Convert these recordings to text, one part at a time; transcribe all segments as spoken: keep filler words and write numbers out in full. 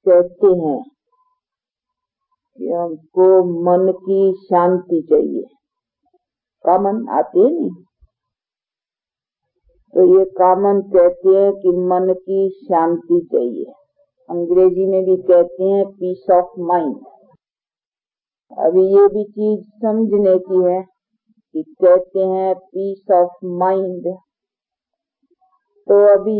कहते हैं कि हमको मन की शांति चाहिए, कामन आते नहीं, तो ये कामन कहते हैं कि मन की शांति चाहिए। अंग्रेजी में भी कहते हैं पीस ऑफ माइंड। अभी ये भी चीज समझने की है कि कहते हैं पीस ऑफ माइंड, तो अभी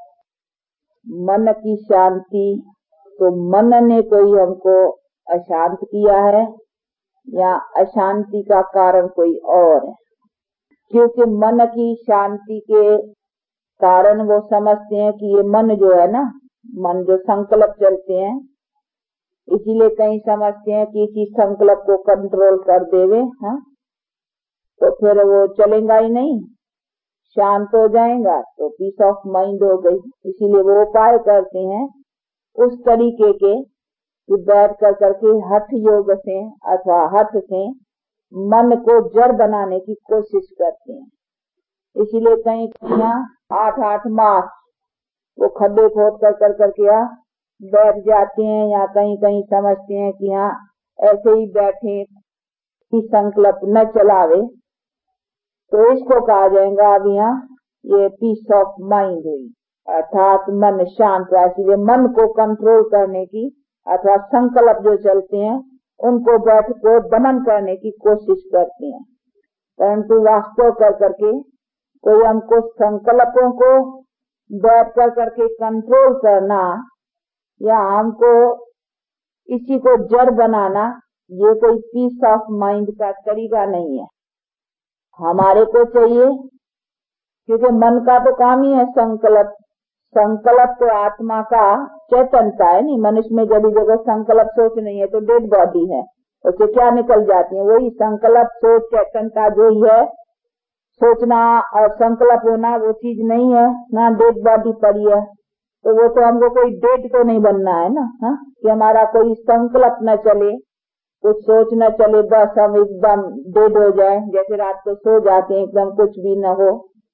मन की शांति, तो मन ने कोई हमको अशांत किया है या अशांति का कारण कोई और है? क्योंकि मन की शांति के कारण वो समझते हैं कि ये मन जो है ना, मन जो संकल्प चलते हैं, इसीलिए कहीं समझते हैं कि इसी संकल्प को कंट्रोल कर देवे, हाँ, तो फिर वो चलेगा ही नहीं, शांत हो जाएगा, तो पीस ऑफ माइंड हो गई। इसीलिए वो उपाय करते हैं उस तरीके के कि बैठ कर करके हठ योग से अथवा हठ से मन को जड़ बनाने की कोशिश करते हैं। इसीलिए कहीं कहीं आठ आठ मास वो खड्डे खोद कर कर करके यहाँ बैठ जाते हैं, या कहीं कहीं समझते हैं कि यहाँ ऐसे ही बैठे कि संकल्प न चलावे, तो इसको कहा जाएगा अब यहाँ ये पीस ऑफ माइंड हुई, अर्थात मन शांत हुआ। इसलिए मन को कंट्रोल करने की अथवा संकल्प जो चलते हैं उनको बैठ को दमन करने की कोशिश करते हैं, परंतु वास्तव कर करके कोई हमको संकल्पों को बैठ कर करके कंट्रोल करना या हमको इसी को जड़ बनाना, ये कोई पीस ऑफ माइंड का तरीका नहीं है। हमारे को चाहिए, क्योंकि मन का तो काम ही है संकल्प। संकल्प तो आत्मा का चेतनता है नहीं, मनुष्य में जब जगह संकल्प सोच नहीं है तो डेड बॉडी है, उससे क्या निकल जाती है? वही संकल्प सोच चेतनता जो ही है, सोचना और संकल्प होना वो चीज नहीं है ना, डेड बॉडी पड़ी है। तो वो तो हमको कोई डेड तो नहीं बनना है ना, हा? कि हमारा कोई संकल्प न चले, कुछ सोच न चले, बस हम एकदम डेड हो जाए, जैसे रात को सो जाते हैं एकदम कुछ भी न हो।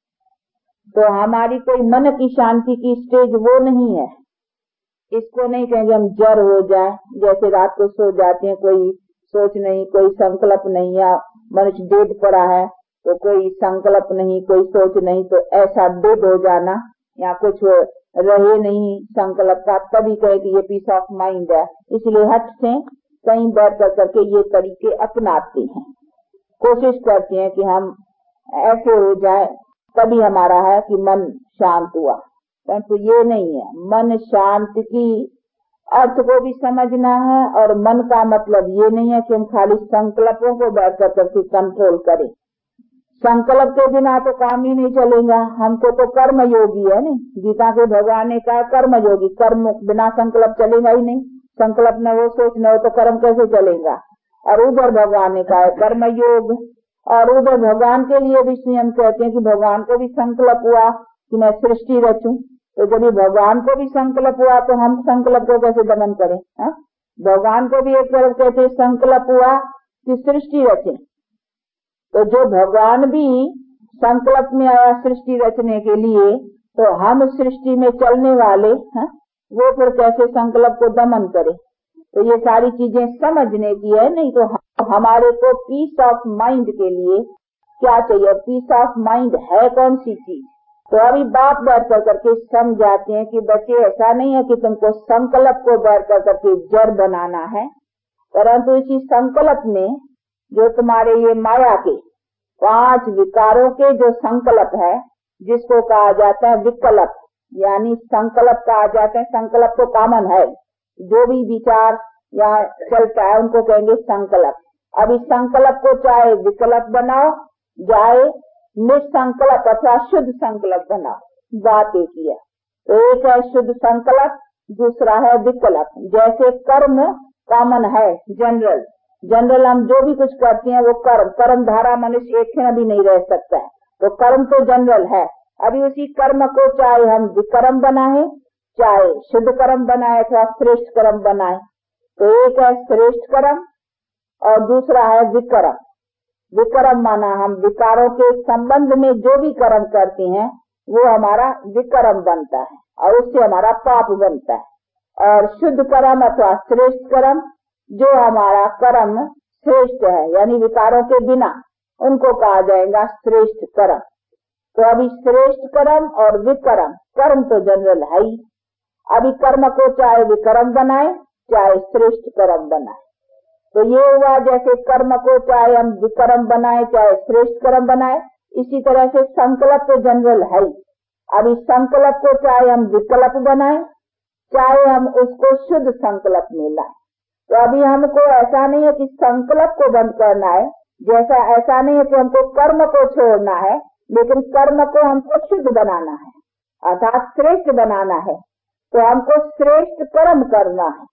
तो हमारी कोई मन की शांति की स्टेज वो नहीं है। इसको नहीं कहेंगे हम जड़ हो जाए, जैसे रात को सो जाते हैं, कोई सोच नहीं, कोई संकल्प नहीं, या मनुष्य डेड पड़ा है तो कोई संकल्प नहीं, कोई सोच नहीं, तो ऐसा डेड हो जाना या कुछ रहे नहीं संकल्प का, तभी कहे कि ये पीस ऑफ माइंड है। इसलिए हट से कहीं बैठ कर करके ये तरीके अपनाते हैं, कोशिश करते हैं कि हम ऐसे हो जाए, तभी हमारा है कि मन शांत हुआ, परंतु ये नहीं है। मन शांत की अर्थ को भी समझना है, और मन का मतलब ये नहीं है कि हम खाली संकल्पों को बैठ कर करके कंट्रोल करें। संकल्प के बिना तो काम ही नहीं चलेगा। हमको तो कर्म योगी है नहीं, गीता के भगवान ने कहा कर्म योगी, कर्म बिना संकल्प चलेगा ही नहीं। संकल्प न हो, सोच न हो तो कर्म कैसे चलेगा? और उधर भगवान ने कहा कर्म योग, और उधर भगवान के लिए भी स्वयं कहते हैं कि भगवान को भी संकल्प हुआ कि मैं सृष्टि रचूं, तो जब भगवान को भी संकल्प हुआ तो हम संकल्प को कैसे दमन करें? हा? भगवान को भी एक तरफ कहते संकल्प हुआ कि सृष्टि रचे, तो जो भगवान भी संकल्प में आया सृष्टि रचने के लिए, तो हम सृष्टि में चलने वाले हा? वो फिर कैसे संकल्प को दमन करे? तो ये सारी चीजें समझने की है। नहीं तो हमारे को पीस ऑफ माइंड के लिए क्या चाहिए? पीस ऑफ माइंड है कौन सी चीज? तो अभी बात बैठ कर करके समझाते हैं कि बच्चे ऐसा नहीं है कि तुमको संकल्प को बैठ कर करके जड़ बनाना है, परंतु इसी संकल्प में जो तुम्हारे ये माया के पांच विकारों के जो संकल्प है, जिसको कहा जाता है विकल्प, यानी संकल्प कहा जाता है, संकल्प तो कॉमन है, जो भी विचार या चलता है उनको कहेंगे संकल्प। अब इस संकल्प को चाहे विकल्प बनाओ, चाहे निसंकल्प अथवा शुद्ध संकल्प बनाओ, बात एक ही है। तो एक है शुद्ध संकल्प, दूसरा है विकल्प। जैसे कर्म कॉमन है, जनरल जनरल हम जो भी कुछ करते हैं वो कर्म, कर्म धारा मनुष्य एक क्षण भी नहीं रह सकता है, तो कर्म तो जनरल है। अभी उसी कर्म को चाहे हम विकर्म बनाए, चाहे शुद्ध कर्म बनाए अथवा श्रेष्ठ कर्म बनाए, तो एक है श्रेष्ठ कर्म और दूसरा है विकर्म। विकर्म माना हम विकारों के संबंध में जो भी कर्म करते हैं वो हमारा विकर्म बनता है और उससे हमारा पाप बनता है। और शुद्ध कर्म अथवा श्रेष्ठ कर्म, जो हमारा कर्म श्रेष्ठ है यानी विकारों के बिना, उनको कहा जाएगा श्रेष्ठ कर्म। तो अभी श्रेष्ठ कर्म और विकर्म, कर्म तो जनरल है ही, अभी कर्म को चाहे विकर्म बनाए चाहे श्रेष्ठ कर्म बनाए। तो ये हुआ जैसे कर्म को चाहे हम विकर्म बनाए चाहे श्रेष्ठ कर्म बनाए, इसी तरह से संकल्प तो जनरल है ही। अभी संकल्प को चाहे हम विकल्प बनाए चाहे हम उसको शुद्ध संकल्प में लाए। तो अभी हमको ऐसा नहीं है कि संकल्प को बंद करना है, जैसा ऐसा नहीं है कि हमको कर्म को छोड़ना है, लेकिन कर्म को हमको शुद्ध बनाना है अर्थात श्रेष्ठ बनाना है। तो हमको श्रेष्ठ कर्म करना है,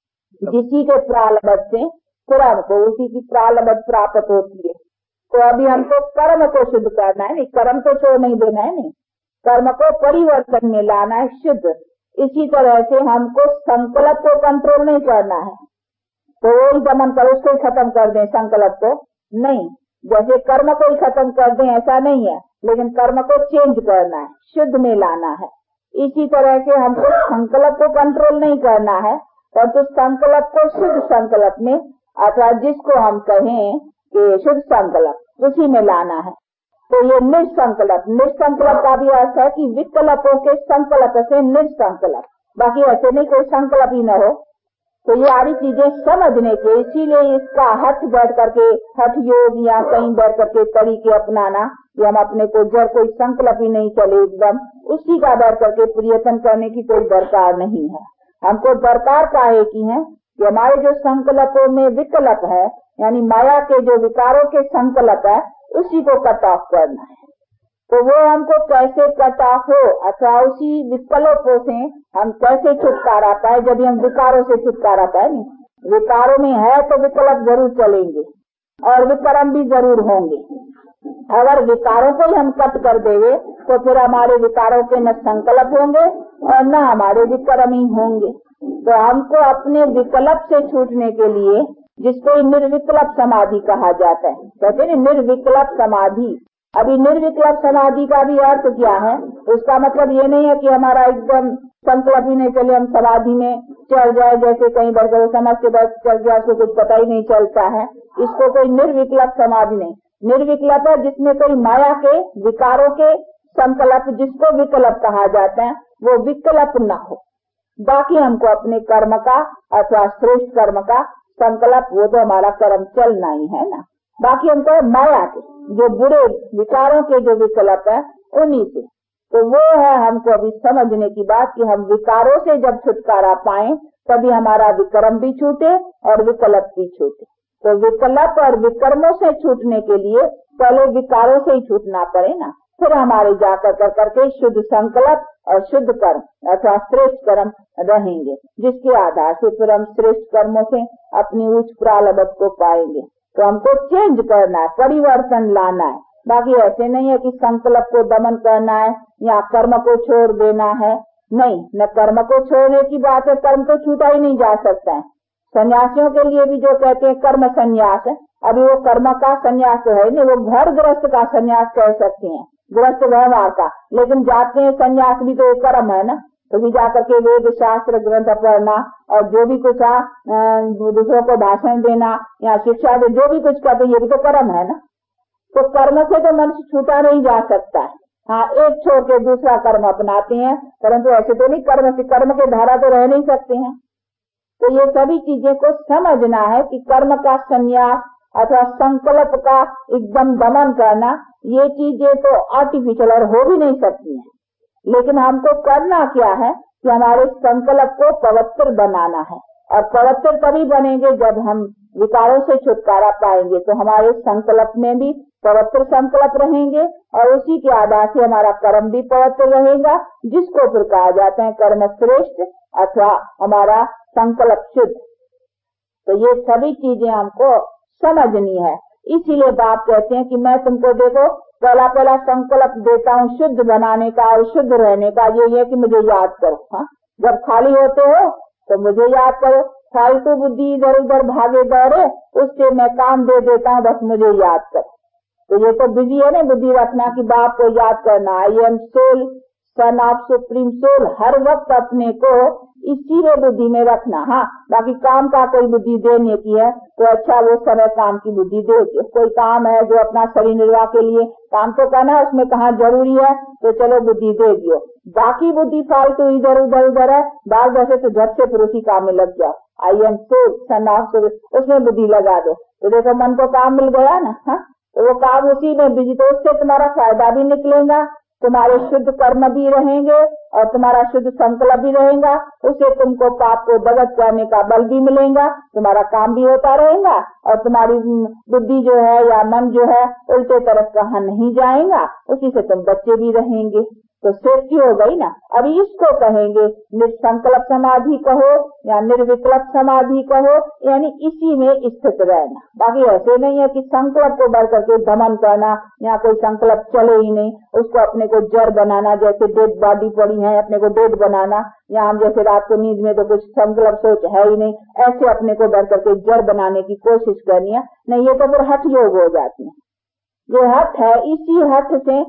जिसी के प्रारब्ध से कर्म को उसी की प्रारब्ध प्राप्त होती है। तो अभी हमको कर्म को शुद्ध करना है, नहीं कर्म तो छोड़ नहीं देना है, नहीं कर्म को परिवर्तन में लाना है शुद्ध। इसी तरह से हमको संकल्प को कंट्रोल नहीं करना है, तो वही दमन कर उसको ही खत्म कर दें संकल्प को नहीं, जैसे कर्म को ही खत्म कर दें ऐसा नहीं है, लेकिन कर्म को चेंज करना है, शुद्ध में लाना है। इसी तरह से हमको संकल्प को कंट्रोल नहीं करना है, परंतु तो संकल्प को शुद्ध संकल्प में अथवा जिसको हम कहें कि शुद्ध संकल्प उसी में लाना है। तो ये निसंकल्प, निसंकल्प का भी अर्थ है कि विकल्पों के संकल्प से निसंकल्प, बाकी ऐसे नहीं कोई संकल्प ही न हो। तो ये सारी चीजें समझने के, इसीलिए इसका हठ बैठ करके हठ योग या कहीं बैठ करके तरीके अपनाना कि हम अपने को जड़ कोई संकल्प ही नहीं चले एकदम, उसी का बैठ करके प्रयत्न करने की कोई दरकार नहीं है। हमको दरकार काहे की है कि हमारे जो संकल्पों में विकल्प है यानी माया के जो विकारों के संकल्प है उसी को कट ऑफ करना है। तो वो हमको कैसे कट ऑफ हो अथवा उसी विकल्पों से हम कैसे छुटकारा पाए, जब हम विकारों से छुटकारा पाए। नहीं विकारों में है तो विकल्प जरूर चलेंगे और विकर्म भी जरूर होंगे। अगर विकारों को ही हम कट कर देंगे तो फिर हमारे विकारों के न संकल्प होंगे और न हमारे विकर्म ही होंगे। तो हमको अपने विकल्प से छूटने के लिए, जिसको निर्विकल्प समाधि कहा जाता है, कहते हैं निर्विकल्प समाधि। अभी निर्विकल्प समाधि का भी अर्थ क्या है, उसका मतलब ये नहीं है कि हमारा एकदम संकल्प ही नहीं चले, हम समाधि में चल जाए, जैसे कहीं बार वो समझ के बस चल गया, उसको कुछ पता ही नहीं चलता है, इसको कोई निर्विकल्प समाधि नहीं। निर्विकल्प है जिसमें कोई माया के विकारों के संकल्प, जिसको विकल्प कहा जाता है, वो विकल्प न हो। बाकी हमको अपने कर्म का अथवा श्रेष्ठ कर्म का संकल्प, वो तो हमारा कर्म चलना ही है ना। बाकी हमको माया के जो बुरे विकारों के जो विकल्प है उन्हीं से, तो वो है हमको अभी समझने की बात कि हम विकारों से जब छुटकारा पाएं तभी हमारा विकर्म भी छूटे और विकल्प भी छूटे। तो विकल्प और विकर्मों से छूटने के लिए पहले विकारों से ही छूटना पड़े ना, फिर हमारे जाकर कर करके शुद्ध संकल्प और शुद्ध कर्म अथवा श्रेष्ठ कर्म रहेंगे, जिसके आधार से फिर हम श्रेष्ठ कर्मों से अपनी उच्च प्रारब्ध को पाएंगे। तो हमको चेंज करना है, परिवर्तन लाना है। बाकी ऐसे नहीं है कि संकल्प को दमन करना है या कर्म को छोड़ देना है, नहीं, न कर्म को छोड़ने की बात है, कर्म तो छूटा ही नहीं जा सकता है। सन्यासियों के लिए भी जो कहते हैं कर्म संन्यास है, अभी वो कर्म का संन्यास तो है नहीं, वो घर गृहस्थ का संन्यास कह सकते हैं, गृहस्थ व्यवहार का, लेकिन जाते हैं संन्यास भी तो एक कर्म है ना। तो भी जाकर के वेद शास्त्र ग्रंथ पढ़ना और जो भी कुछ दूसरों को भाषण देना या शिक्षा दे, जो भी कुछ करते ये भी तो कर्म है ना। तो कर्म से तो मनुष्य छूटा नहीं जा सकता है। हाँ, एक छोड़ के दूसरा कर्म अपनाते हैं, परंतु ऐसे तो नहीं, कर्म से कर्म के धारा तो रह नहीं सकते हैं। तो ये सभी चीजें को समझना है कि कर्म का संन्यास अथवा संकल्प का एकदम दमन करना, ये चीजें तो आर्टिफिशियल और हो भी नहीं सकती हैं। लेकिन हमको करना क्या है कि हमारे संकल्प को पवित्र बनाना है, और पवित्र तभी बनेंगे जब हम विकारों से छुटकारा पाएंगे। तो हमारे संकल्प में भी पवित्र संकल्प रहेंगे और उसी के आधार से हमारा कर्म भी पवित्र रहेगा, जिसको फिर कहा जाता है कर्म श्रेष्ठ अथवा हमारा संकल्प शुद्ध। तो ये सभी चीजें हमको समझनी है। इसीलिए बाप कहते हैं कि मैं तुमको देखो पहला पहला संकल्प देता हूँ शुद्ध बनाने का और शुद्ध रहने का, ये है कि मुझे याद करो। हाँ, जब खाली होते हो तो मुझे याद करो, फालतू बुद्धि इधर उधर भागे दौड़े उससे मैं काम दे देता हूँ, बस मुझे याद करो। तो ये तो बिजी है ना बुद्धि रखना कि बाप को याद करना, I am soul son of supreme soul, हर वक्त अपने को इसी में बुद्धि में रखना। हाँ, बाकी काम का कोई बुद्धि देने की है तो अच्छा वो समय काम की बुद्धि दे। कोई काम है जो अपना शरीर निर्वाह के लिए काम तो करना है, उसमें कहाँ जरूरी है तो चलो बुद्धि दे दियो। बाकी बुद्धि फालतू इधर उधर उधर है, बाल वैसे तो झट से फिर उसी काम में लग जाओ। I am soul, son of soul, उसमें बुद्धि लगा दो तो देखो मन को काम मिल गया ना। हाँ, तो वो काम उसी में बिजी, तो उससे तुम्हारा फायदा भी निकलेगा, तुम्हारे शुद्ध कर्म भी रहेंगे और तुम्हारा शुद्ध संकल्प भी रहेगा। उससे तुमको पाप को दगत करने का बल भी मिलेगा, तुम्हारा काम भी होता रहेगा और तुम्हारी बुद्धि जो है या मन जो है उल्टे तरफ कहाँ नहीं जाएगा, उसी से तुम बच्चे भी रहेंगे। तो सेफ्टी हो गई ना। अभी इसको कहेंगे निर्संकल्प समाधि कहो या निर्विकल्प समाधि कहो, यानी इसी में स्थित रहना। बाकी ऐसे नहीं है कि संकल्प को बढ़ करके दमन करना, या कोई संकल्प चले ही नहीं, उसको अपने को जड़ बनाना, जैसे डेड बॉडी पड़ी है अपने को डेड बनाना, या हम जैसे रात को नींद में तो कुछ संकल्प सोच है ही नहीं, ऐसे अपने को बढ़ करके जड़ बनाने की कोशिश करनी है। नहीं, ये तो फिर हठ योग हो जाती है। जो हठ है, इसी हठ से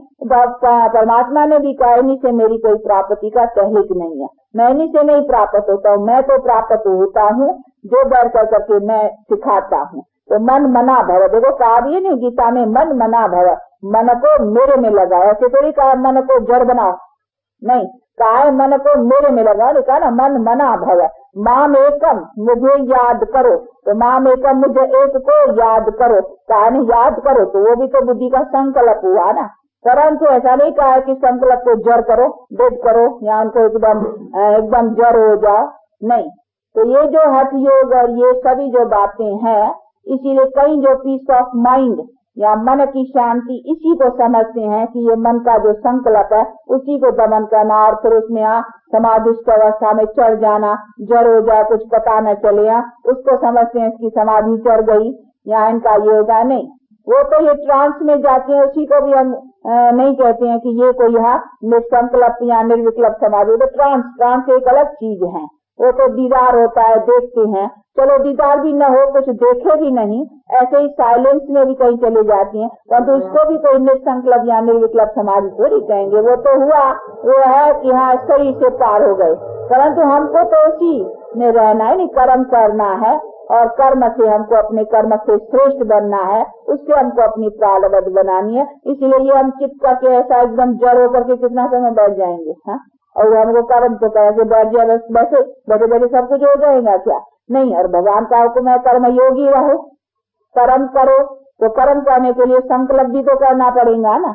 परमात्मा ने भी कहा इन्हीं से मेरी कोई प्राप्ति का तहलीक नहीं है, मैं इन्हीं से नहीं प्राप्त होता हूँ, मैं तो प्राप्त होता हूँ जो बैठ कर करके मैं सिखाता हूँ। तो मन मना भव, देखो कहा भी नहीं गीता में, मन मना भव, मन को मेरे में लगाओ। ऐसे थोड़ी कहा मन को जड़ बनाओ, नहीं, कहा मन को मेरे में लगाओ, कहा ना मन मना भव, माम एकम, मुझे याद करो। तो माम एकम, मुझे एक को याद करो, कहा नहीं याद करो, तो वो भी तो बुद्धि का संकल्प हुआ ना। परंतु ऐसा नहीं कहा कि संकल्प को जड़ करो, डेड करो, या उनको एकदम एकदम जड़ हो जाओ, नहीं। तो ये जो हठ योग और ये सभी जो बातें हैं, इसीलिए कई जो पीस ऑफ माइंड या मन की शांति, इसी को समझते हैं कि ये मन का जो संकल्प है उसी को दमन करना और फिर उसमें आ समाधिस्थ अवस्था में चढ़ जाना, जड़ हो जाए कुछ पता न चले, उसको समझते हैं इसकी समाधि चढ़ गई या इनका ये होगा। नहीं, वो तो ये ट्रांस में जाते हैं, उसी को भी हम नहीं कहते हैं कि ये कोई यहाँ निसंकल्प या निर्विकल्प समाधि। तो ट्रांस ट्रांस एक अलग चीज है, वो तो दीदार होता है, देखते हैं, चलो दीदार भी न हो, कुछ देखे भी नहीं, ऐसे ही साइलेंस में भी कहीं चले जाती हैं, परंतु उसको भी कोई निसंकल्प या निर्विकल्प समाधि थोड़ी कहेंगे। वो तो हुआ, वो है कि हाँ सही से पार हो गए, परंतु हमको तो उसी में रहना है, नहीं कर्म करना है और कर्म से हमको अपने कर्म से श्रेष्ठ बनना है, उससे हमको अपनी प्रारब्ध बनानी है। इसलिए ये हम चित करके ऐसा एकदम जड़ होकर के कितना समय बैठ जाएंगे, हाँ, और हमको कर्म तो कैसे बैठ जाए, बस बैठे बैठे बैठे सब कुछ हो जाएगा क्या? नहीं। और भगवान का हुक्म है कर्म योगी रहो, कर्म करो, तो कर्म करने के लिए संकल्प भी तो करना पड़ेगा ना।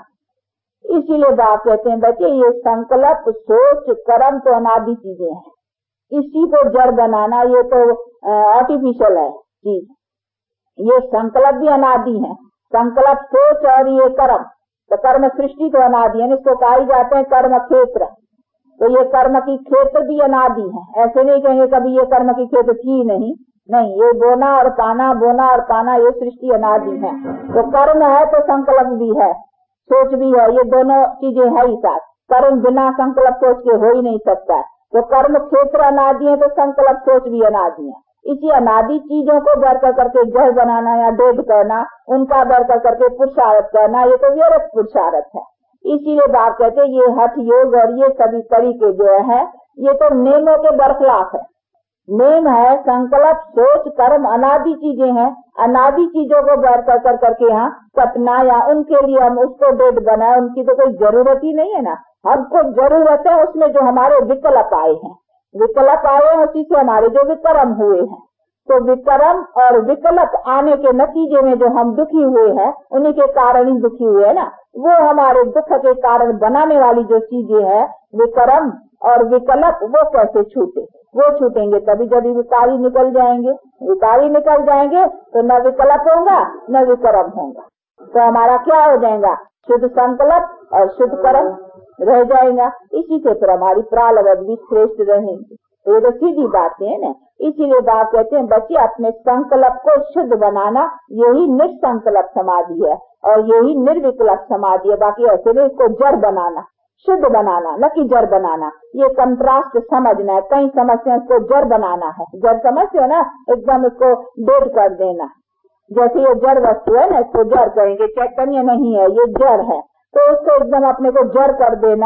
इसीलिए बात कहते हैं बच्चे, ये संकल्प सोच कर्म तो अनादि चीजें हैं, इसी को जड़ बनाना ये तो आर्टिफिशियल है चीज। ये संकल्प भी अनादि है, संकल्प सोच और ये कर्म, तो कर्म सृष्टि तो अनादि है, इसको कहा जाते हैं कर्म क्षेत्र। तो ये कर्म की क्षेत्र भी अनादि है, ऐसे नहीं कहेंगे कभी ये कर्म की क्षेत्र थी नहीं, नहीं, ये बोना और पाना, बोना और पाना, ये सृष्टि अनादि है। तो कर्म है तो संकल्प भी है, सोच भी है, ये दोनों चीजें है ही साथ। कर्म बिना संकल्प सोच के हो ही नहीं सकता। तो कर्म क्षेत्र अनादि है तो संकल्प सोच भी अनादि है। इसी अनादि चीजों को बढ़ कर करके जड़ बनाना या डेढ़ करना, उनका बढ़ कर करके पुरुषार्थ करना, ये तो व्यर्थ पुरुषार्थ है। इसीलिए बात कहते हैं ये हठ योग और ये सभी तरीके जो है ये तो नियमों के बरखलाफ है। नेम है संकल्प सोच कर्म अनादि चीजें हैं, अनादि चीजों को बढ़ कर कर करके यहाँ कटना या उनके लिए हम उसको डेढ़ बनाए, उनकी तो कोई जरूरत ही नहीं है ना। हमको जरूरत है उसमें जो हमारे विकल्प आए हैं, विकल्प आए हैं उसी से हमारे जो विकर्म हुए हैं। तो विकर्म और विकल्प आने के नतीजे में जो हम दुखी हुए हैं, उन्हीं के कारण ही दुखी हुए है ना। वो हमारे दुख के कारण बनाने वाली जो चीजें है विकर्म और विकल्प, वो कैसे छूटे? वो छूटेंगे तभी जब विकारी निकल जाएंगे। विकारी निकल जाएंगे तो न विकल्प होगा न विकर्म होगा, तो हमारा क्या हो जाएगा? शुद्ध संकल्प और शुद्ध कर्म रह जाएगा। इसी से फिर हमारी प्रारब्ध भी श्रेष्ठ रहेंगे। तो ये तो सीधी बातें है ना। इसीलिए बात कहते हैं बच्चे अपने संकल्प को शुद्ध बनाना, यही निसंकल्प समाधि है और यही निर्विकल्प समाधि है। बाकी ऐसे नहीं, इसको जड़ बनाना, शुद्ध बनाना, न कि जड़ बनाना। ये कंट्रास्ट समझना है। कई समझते हैं इसको जड़ बनाना है, जड़ समझते है ना, एकदम इसको डेढ़ कर देना। जैसे ये जड़ वस्तु है ना, इसको जड़ करेंगे, चैतन्य नहीं है, ये जड़ है, तो उसको एकदम अपने को जड़ कर देना,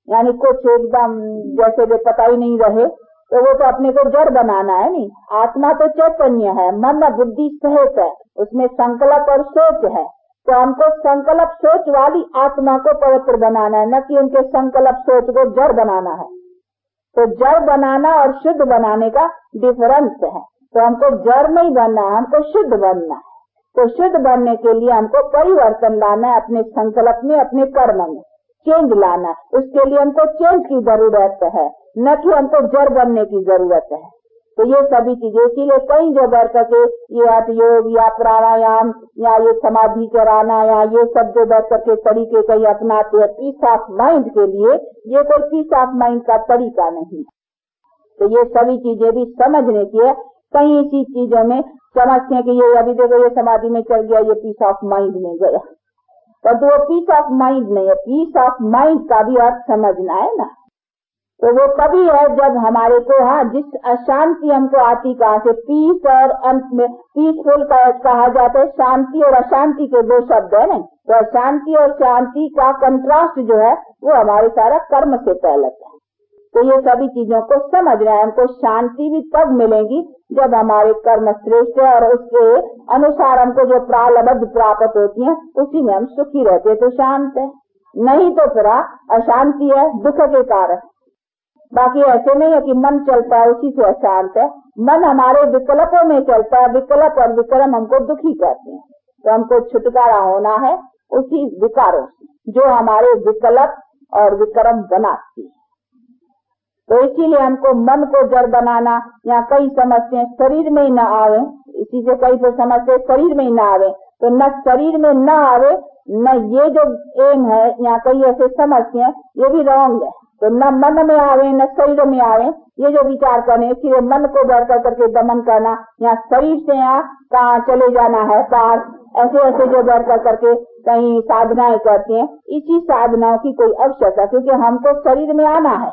यानी कुछ एकदम जैसे जो पता ही नहीं रहे, तो वो तो अपने को जड़ बनाना है। नहीं, आत्मा तो चैतन्य है, मन बुद्धि सहित है, उसमें संकल्प और सोच है। तो हमको संकल्प सोच वाली आत्मा को पवित्र बनाना है, न कि उनके संकल्प सोच को जड़ बनाना है। तो जड़ बनाना और शुद्ध बनाने का डिफरेंस है। तो हमको जड़ नहीं बनना है, हमको शुद्ध बनना है। तो शुद्ध बनने के लिए हमको परिवर्तन लाना है, अपने संकल्प में, अपने कर्म में चेंज लाना है। उसके लिए हमको चेंज की जरूरत है, न कि हमको जड़ बनने की जरूरत है। तो ये सभी चीजें, इसीलिए कई जो बैठ करके ये हठ योग या प्राणायाम या ये समाधि कराना या ये सब जो बैठ करके तरीके कई अपनाते हैं पीस ऑफ माइंड के लिए, ये कोई पीस ऑफ माइंड का तरीका नहीं। तो ये सभी चीजें भी समझने की है। कई इसी चीजों में समझते हैं कि ये अभी देखो ये समाधि में चल गया, ये पीस ऑफ माइंड में गया, पर तो वो पीस ऑफ माइंड नहीं है। पीस ऑफ माइंड का भी अर्थ समझना है ना। तो वो कभी है जब हमारे को, हाँ, जिस अशांति हमको आती कहाँ से, पीस और अंत में पीसफुल का कहा जाता है, शांति और अशांति के दो शब्द है ना। तो अशांति और शांति का कंट्रास्ट जो है वो हमारे सारा कर्म से पहले है। तो ये सभी चीजों को समझ रहे हैं। हमको शांति भी तब मिलेगी जब हमारे कर्म श्रेष्ठ है और उसके अनुसार हमको जो प्रारब्ध प्राप्त होती है उसी में हम सुखी रहते तो शांत है, नहीं तो फिर अशांति है, दुख के कारण। बाकी ऐसे नहीं है कि मन चलता है उसी से अशांत है। मन हमारे विकल्पों में चलता है, विकल्प और विक्रम हमको दुखी करते हैं। तो हमको छुटकारा होना है उसी विकारों से जो हमारे विकल्प और विक्रम बनाती है। तो इसीलिए हमको मन को जड़ बनाना, या कई समझते हैं शरीर में ही न आवे, इसी से कई तो समझते हैं शरीर में ही न आवे। तो न शरीर में न आवे, न ये जो एम है, या कई ऐसे समझते हैं, ये भी रॉन्ग है। तो न मन में आवे न शरीर में आवे, ये जो विचार करने, इसलिए मन को बढ़ कर करके दमन करना, या शरीर से यहाँ कहाँ चले जाना है पार, ऐसे ऐसे जो बढ़ कर करके कहीं साधनाएं करते हैं। इसी साधनाओं की कोई आवश्यकता, क्योंकि हमको शरीर में आना है।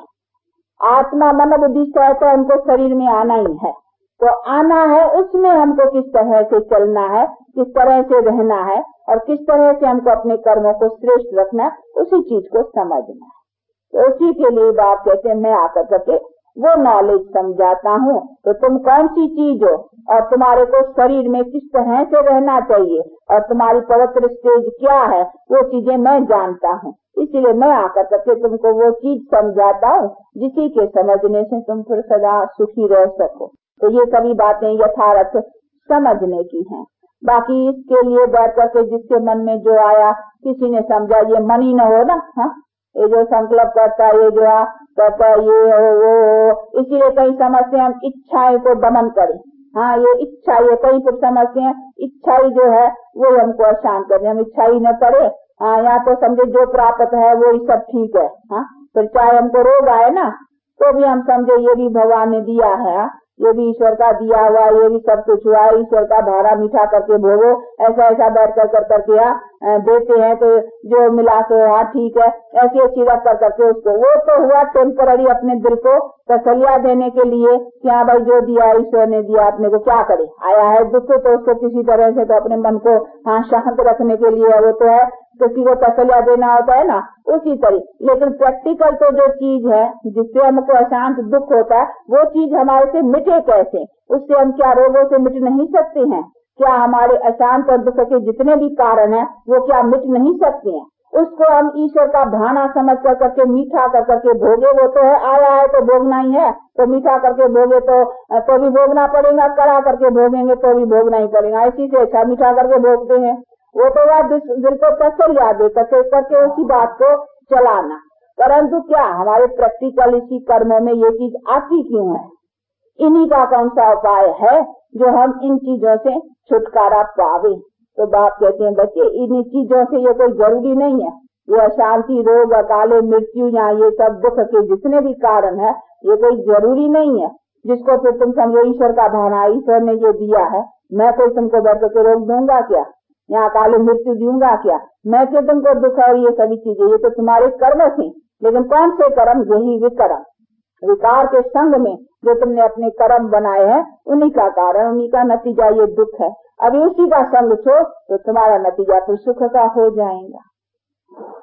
आत्मा मन बुद्धि सहता है, हमको शरीर में आना ही है। तो आना है, उसमें हमको किस तरह से चलना है, किस तरह से रहना है और किस तरह से हमको अपने कर्मों को श्रेष्ठ रखना है, उसी चीज को समझना है। तो उसी के लिए बात कहते हैं, मैं आकर करके वो नॉलेज समझाता हूँ। तो तुम कौन सी चीज हो और तुम्हारे को शरीर में किस तरह से रहना चाहिए और तुम्हारी पवित्र स्टेज क्या है, वो चीजें मैं जानता हूँ। इसीलिए मैं आकर करके तुमको वो चीज समझाता हूँ जिसी के समझने से तुम फिर सदा सुखी रह सको। तो ये सभी बातें यथार्थ समझने की हैं। बाकी इसके लिए बैठ करके जिसके मन में जो आया, किसी ने समझा ये मन ही न हो ना, हाँ, ये जो संकल्प करता है, ये जो करता है, ये हो वो हो, इसीलिए कई समझते हैं हम इच्छाएं को दमन करें। हाँ, ये इच्छा, ये कई फिर समझते हैं इच्छा ही जो है वो हमको अशांत करने, हम इच्छा ही न करें। हाँ, या तो समझे जो प्राप्त है वो ही सब ठीक है। हाँ, फिर चाहे हमको रोग आए ना तो भी हम समझे ये भी भगवान ने दिया है, ये भी ईश्वर का दिया हुआ, ये भी सब कुछ हुआ, ईश्वर का भाड़ा मीठा करके भोगो, ऐसा ऐसा बैठ कर कर करके हाँ देते हैं तो जो मिला तो हाँ ठीक है, ऐसी ऐसी रख कर करके उसको, वो तो हुआ टेम्पररी अपने दिल को तसलिया देने के लिए कि हाँ भाई जो दिया ईश्वर ने दिया, अपने को क्या करे, आया है दुख तो उसको किसी तरह से तो अपने मन को हाँ शांत रखने के लिए वो तो है, किसी को तसलिया देना होता है ना, उसी तरह। लेकिन प्रैक्टिकल तो जो चीज है जिससे हमको अशांत दुख होता है, वो चीज हमारे से मिटे कैसे? उससे हम क्या रोगों से मिट नहीं सकते हैं? क्या हमारे अशांत और दुख के जितने भी कारण हैं वो क्या मिट नहीं सकते हैं? उसको हम ईश्वर का भाना समझ कर करके मीठा कर करके भोगे, वो तो है, आया है तो भोगना ही है, तो मीठा करके भोगे तो तो भी भोगना पड़ेगा, कड़ा करके भोगेंगे तो भी भोगना ही पड़ेगा। इसी से अच्छा मीठा करके भोगते हैं, वो तो वह दिल को तसल्ली दे करके करके उसी बात को चलाना। परंतु क्या हमारे प्रैक्टिकल इसी कर्मों में ये चीज आती क्यों है? इन्हीं का कौन सा उपाय है जो हम इन चीजों से छुटकारा पावे? तो बाप कहते हैं बच्चे, इन चीजों से ये कोई जरूरी नहीं है। ये अशांति, रोग, अकाले मृत्यु या ये सब दुख के जितने भी कारण है, ये कोई जरूरी नहीं है जिसको फिर तुम समझो ईश्वर का भाना, ईश्वर ने ये दिया है, मैं कोई तुमको बैठ के रोग दूंगा क्या, यहाँ काले मृत्यु दूंगा क्या, मैं क्यों तुमको दुख और ये सभी चीजें, ये तो तुम्हारे कर्म थे। लेकिन कौन से कर्म? यही विकर्म, विकार के संग में जो तुमने अपने कर्म बनाए हैं उन्हीं का कारण, उन्हीं का नतीजा ये दुख है। अभी उसी का संग छोड़ तो तुम्हारा नतीजा फिर सुख का हो जाएगा।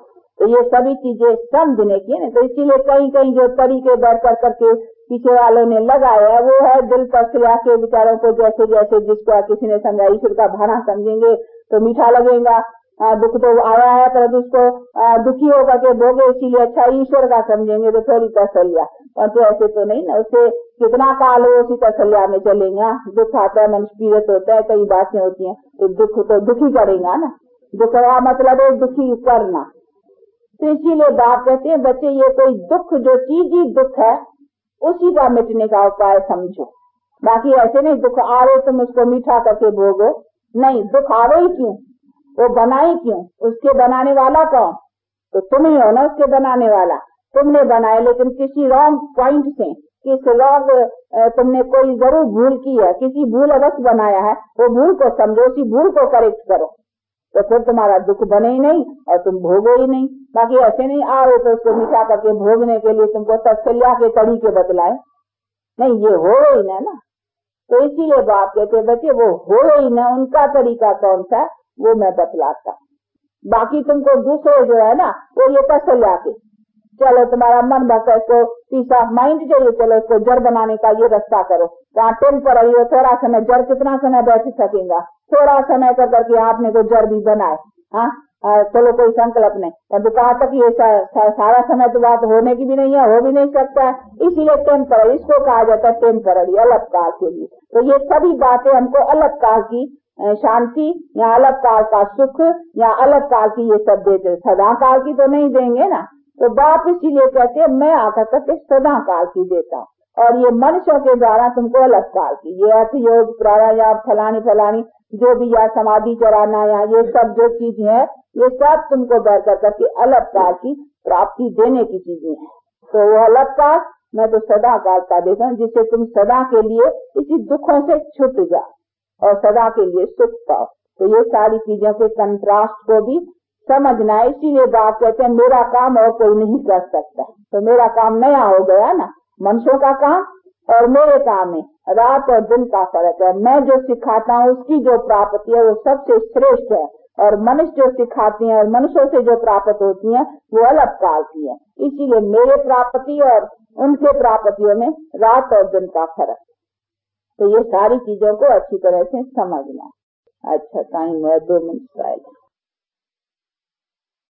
तो ये सभी चीजें समझने की है। तो इसीलिए कहीं कहीं जो तरीके बैठ कर करके पीछे वालों ने लगाया वो है दिल पर खिला के विचारों को, जैसे जैसे जिसको किसी ने समझा ईश्वर का भाना समझेंगे तो मीठा लगेगा। आ, दुख तो आया है पर उसको आ, दुखी होकर के भोगे, इसीलिए अच्छा ईश्वर का समझेंगे तो थोड़ी तसल्लिया। और तो ऐसे तो नहीं ना, उससे कितना काल हो उसी तसल्लिया में चलेगा। दुख आता है, मनुष्य पीड़ित होता है, कई बातें होती हैं, तो दुख तो दुखी करेगा ना। दुख का मतलब है दुखी करना। तो इसीलिए बाप कहते हैं बच्चे ये कोई दुख जो चीज ही दुख है उसी का मिटने का उपाय समझो। बाकी ऐसे नहीं दुख आ रहे तुम उसको मीठा करके भोगो, नहीं। दुख आ रही क्यों, वो बनाए क्यों, उसके बनाने वाला कौन? तो तुम ही हो ना उसके बनाने वाला। तुमने बनाए लेकिन किसी रॉन्ग पॉइंट से, किस रॉन्ग तुमने कोई जरूर भूल की है, किसी भूल अवश्य बनाया है, वो भूल को समझो, उसी भूल को करेक्ट करो, तो फिर तुम्हारा दुख बने ही नहीं और तुम भोगो ही नहीं। बाकी ऐसे नहीं आ रहे तो उसको मिटा करके भोगने के लिए तुमको तसल्लिया के तरीके बतलाए, नहीं, ये हो ही ना ना। तो इसीलिए बाप कहते बच्चे वो हो ही ना, उनका तरीका कौन सा वो मैं बतलाता। बाकी तुमको दूसरे जो है ना वो ये तसल्लिया के, चलो तुम्हारा मन बसा इसको पीस ऑफ माइंड चाहिए, चलो इसको जड़ बनाने का ये रास्ता करो। वहाँ टेम्पररी हो, थोड़ा समय, जड़ कितना समय बैठ सकेगा, थोड़ा समय कर करके आपने को जड़ भी बनाए। हाँ, चलो कोई संकल्प नहीं, पर कहा तक ये सा, सा, सारा समय तो बात होने की भी नहीं है, हो भी नहीं सकता है, इसीलिए टेम्पररी, इसको कहा जाता है टेम्पररी, अलग काल के लिए। तो ये सभी बातें हमको अलग काल की शांति या अलग काल का सुख या अलग काल की ये सब देते, सदा काल की तो नहीं देंगे ना। तो बाप इसीलिए कहते हैं मैं आकर करके सदा काल की देता हूँ, और ये मनुष्यों के द्वारा तुमको अलग काल की, ये अर्थ योग प्राणायाम फलानी फलानी जो भी या समाधि चराना या ये सब जो चीज है ये सब तुमको बैठ कर करके अलग काल की प्राप्ति देने की चीजें हैं। तो वो अलग काल मैं तो सदा काल का देता हूँ, जिससे तुम सदा के लिए इसी दुखों से छूट जाओ और सदा के लिए सुख पाओ। तो ये सारी चीजों के कंट्रास्ट को भी समझना है। इसीलिए बात कहते हैं मेरा काम और कोई नहीं कर सकता। तो मेरा काम नया हो गया ना, मनुष्यों का काम और मेरे काम में रात और दिन का फर्क है। मैं जो सिखाता हूँ उसकी जो प्राप्ति है वो सबसे श्रेष्ठ है, और मनुष्य जो सिखाते हैं और मनुष्यों से जो प्राप्त होती है वो अलग काल की है। इसीलिए मेरे प्राप्ति और उनके प्राप्तियों में रात और दिन का फर्क। तो ये सारी चीजों को अच्छी तरह से समझना। अच्छा, टाइम है दो मिनट।